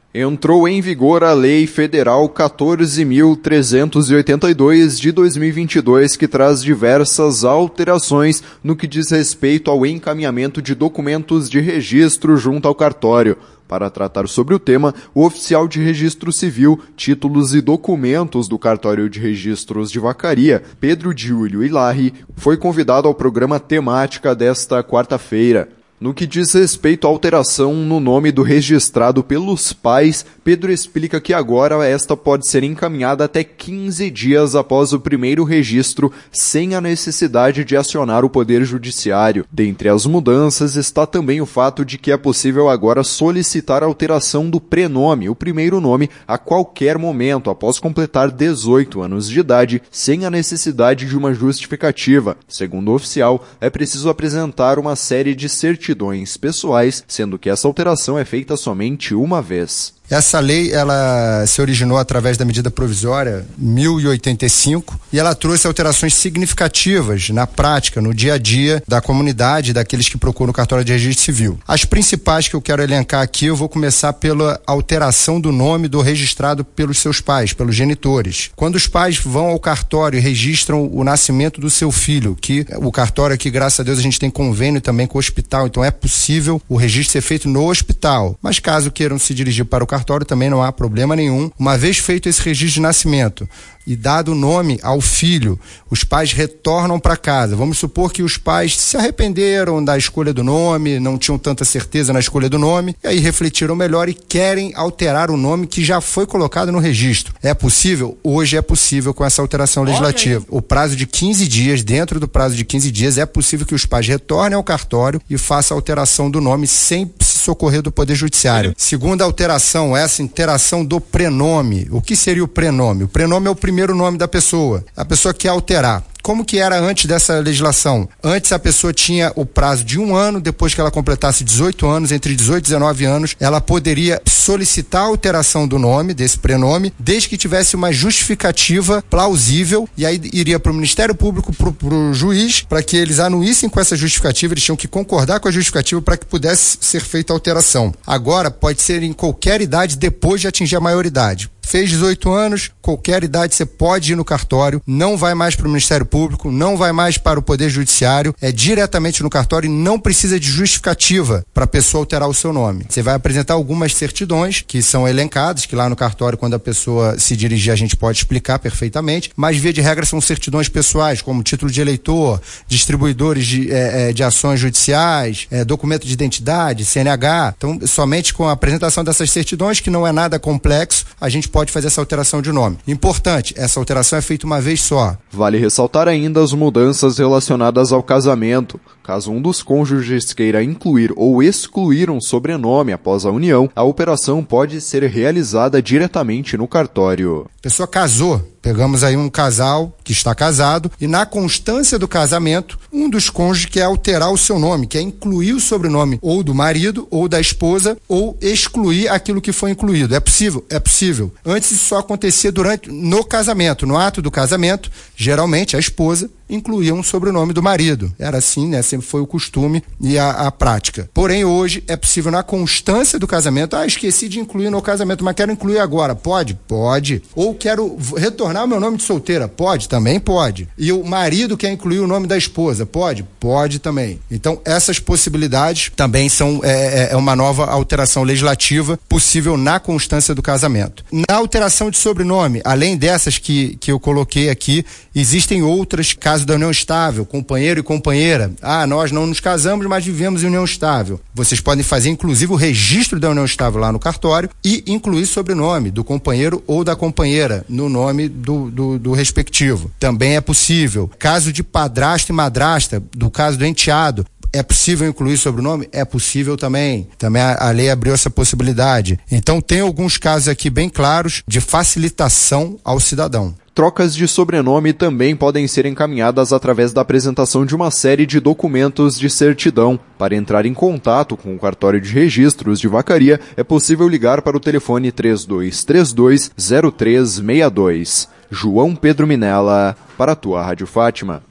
Entrou em vigor a Lei Federal 14.382 de 2022, que traz diversas alterações no que diz respeito ao encaminhamento de documentos de registro junto ao cartório. Para tratar sobre o tema, o oficial de registro civil, títulos e documentos do Cartório de Registros de Vacaria, Pedro Giulio Ilahi, foi convidado ao programa Temática desta quarta-feira. No que diz respeito à alteração no nome do registrado pelos pais, Pedro explica que agora esta pode ser encaminhada até 15 dias após o primeiro registro, sem a necessidade de acionar o Poder Judiciário. Dentre as mudanças está também o fato de que é possível agora solicitar a alteração do prenome, o primeiro nome, a qualquer momento após completar 18 anos de idade, sem a necessidade de uma justificativa. Segundo o oficial, é preciso apresentar uma série de certidões pessoais, sendo que essa alteração é feita somente uma vez. Essa lei, ela se originou através da medida provisória 1085 e ela trouxe alterações significativas na prática, no dia a dia da comunidade, daqueles que procuram o cartório de registro civil. As principais que eu quero elencar aqui, eu vou começar pela alteração do nome do registrado pelos seus pais, pelos genitores. Quando os pais vão ao cartório e registram o nascimento do seu filho, que o cartório aqui, graças a Deus, a gente tem convênio também com o hospital, então é possível o registro ser feito no hospital. Mas caso queiram se dirigir para o cartório, também não há problema nenhum. Uma vez feito esse registro de nascimento e dado o nome ao filho, os pais retornam para casa. Vamos supor que os pais se arrependeram da escolha do nome, não tinham tanta certeza na escolha do nome, e aí refletiram melhor e querem alterar o nome que já foi colocado no registro. É possível? Hoje é possível com essa alteração legislativa. O prazo de 15 dias, dentro do prazo de 15 dias, é possível que os pais retornem ao cartório e façam a alteração do nome sem se socorrer do Poder Judiciário. Segunda alteração, essa interação do prenome. O que seria o prenome? O prenome é o primeiro nome da pessoa. A pessoa quer alterar. Como que era antes dessa legislação? Antes a pessoa tinha o prazo de 1 ano, depois que ela completasse 18 anos, entre 18 e 19 anos, ela poderia solicitar a alteração do nome, desse prenome, desde que tivesse uma justificativa plausível, e aí iria para o Ministério Público, para o juiz, para que eles anuíssem com essa justificativa, eles tinham que concordar com a justificativa para que pudesse ser feita a alteração. Agora pode ser em qualquer idade depois de atingir a maioridade. Fez 18 anos, qualquer idade você pode ir no cartório, não vai mais para o Ministério Público, não vai mais para o Poder Judiciário, é diretamente no cartório e não precisa de justificativa para a pessoa alterar o seu nome. Você vai apresentar algumas certidões que são elencadas, que lá no cartório, quando a pessoa se dirigir, a gente pode explicar perfeitamente, mas via de regra são certidões pessoais, como título de eleitor, distribuidores de ações judiciais, documento de identidade, CNH. Então, somente com a apresentação dessas certidões, que não é nada complexo, a gente pode fazer essa alteração de nome. Importante, essa alteração é feita uma vez só. Vale ressaltar ainda as mudanças relacionadas ao casamento. Caso um dos cônjuges queira incluir ou excluir um sobrenome após a união, a operação pode ser realizada diretamente no cartório. A pessoa casou, pegamos aí um casal que está casado e na constância do casamento, um dos cônjuges quer alterar o seu nome, quer incluir o sobrenome ou do marido ou da esposa ou excluir aquilo que foi incluído. É possível? É possível. Antes isso só acontecia no casamento, no ato do casamento, geralmente a esposa incluía um sobrenome do marido. Era assim, né? Sempre foi o costume e a prática. Porém, hoje é possível na constância do casamento. Esqueci de incluir no casamento, mas quero incluir agora. Pode? Pode. Ou quero retornar o meu nome de solteira. Pode? Também pode. E o marido quer incluir o nome da esposa. Pode? Pode também. Então, essas possibilidades também são uma nova alteração legislativa possível na constância do casamento. Na alteração de sobrenome, além dessas que eu coloquei aqui, existem outras, caso da união estável, companheiro e companheira. Nós não nos casamos, mas vivemos em união estável. Vocês podem fazer, inclusive, o registro da união estável lá no cartório e incluir sobrenome do companheiro ou da companheira no nome do respectivo. Também é possível. Caso de padrasto e madrasta, do caso do enteado, é possível incluir sobrenome? É possível também. Também a lei abriu essa possibilidade. Então, tem alguns casos aqui bem claros de facilitação ao cidadão. Trocas de sobrenome também podem ser encaminhadas através da apresentação de uma série de documentos de certidão. Para entrar em contato com o Cartório de Registros de Vacaria, é possível ligar para o telefone 3232-0362. João Pedro Minella, para a tua Rádio Fátima.